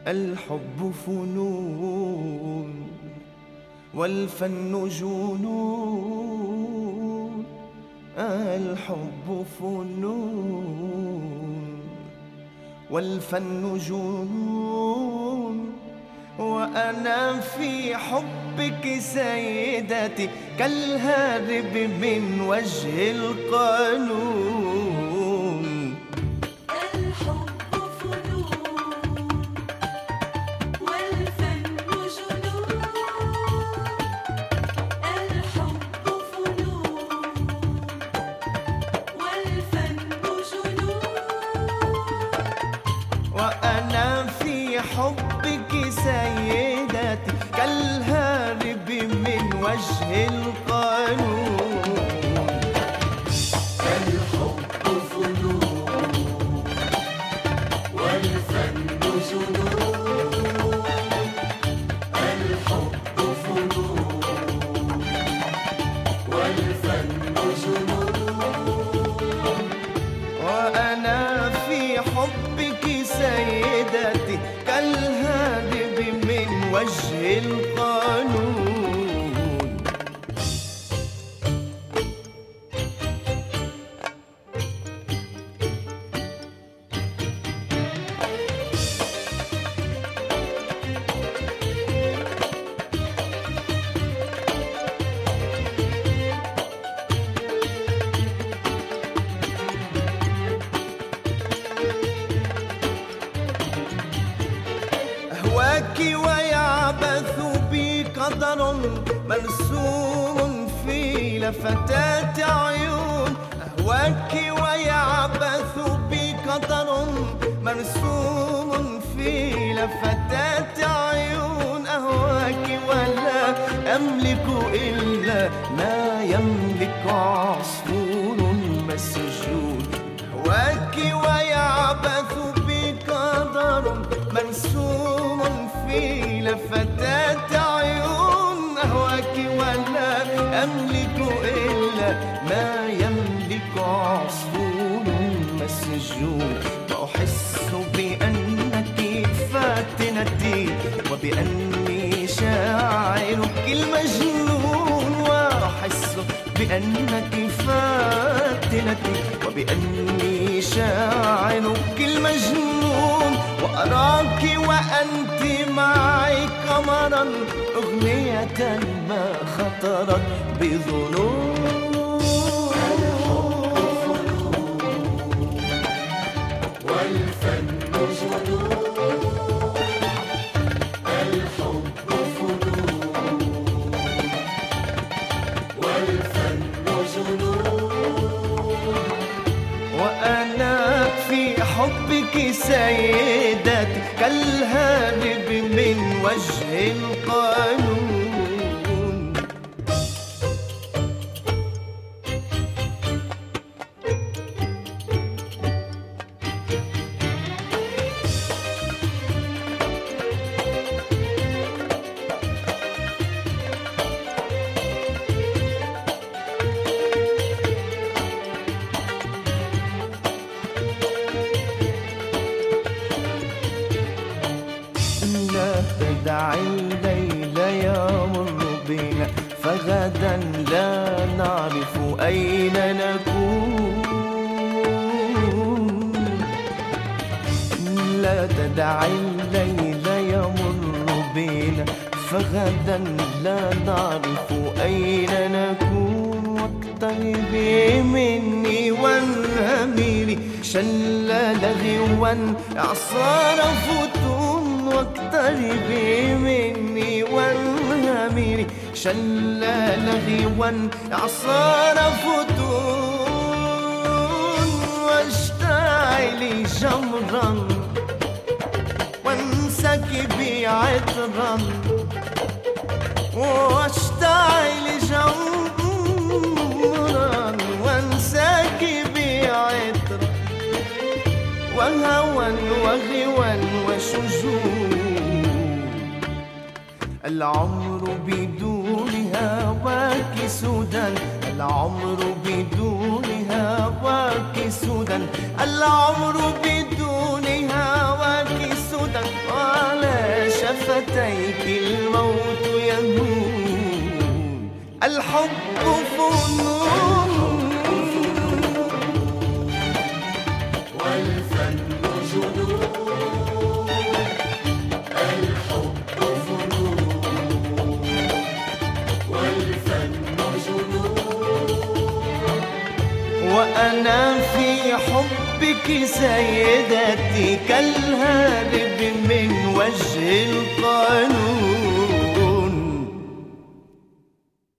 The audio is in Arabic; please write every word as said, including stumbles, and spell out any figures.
الحب فنون والفن جنون. الحب فنون والفن جنون، وأنا في حبك سيدتي كالهارب من وجه القانون. الحب فنون والفن جنون. الحب فنون والفن جنون، وأنا في حبك سيدتي كالهارب من وجه القانون. الحب فنون والفن جنون. الحب فنون والفن جنون، وأنا في حبك سيدتي كالهارب من وجه القانون. أهواك ويعبث بي قدر مرسوم في لفتات عيون. أهواك ويعبث بي قدر مرسوم في لفتات عيون. أهواك ولا أملك إلا ما يملك عصفور مسجون. أهواك ويعبث بي قدر مرسوم في لفتات عيون. أهواك ولا أملك إلا ما يملك عصفور مسجون. وأحس بأنك فاتنتي وبأني شاعرك المجنون. وأحس بأنك فاتنتي وبأني شاعرك المجنون. وأراك وأنت معي قمرا أغنية ما خطرت بظنون. والفن جنون. الحب فنون والفن جنون، وأنا في حبك سيدتي كالهارب من وجه القانون. لا تدعي الليل يمر بنا فغدا لا نعرف أين نكون. لا تدعي الليل يمر بنا فغدا لا نعرف أين نكون. واقتربي مني وانهمري شل لغوا إعصار فتون. واقتربي مني وانهمري شل لغوا إعصار فتون. واشتعلي جمرا وانسكبي عطرا. واشتعلي جمرا وانسكبي عطرا. وهوى وغوى وشجون. العمر بدون هواك سدى. العمر بدون هواك سدى. العمر بدون هواك سدى. شفتيك الموت يهون. الحب فنون والفن جنون. الحب فنون والفن جنون. وأنا في حبك سيدتي كالهارب من وجه القانون.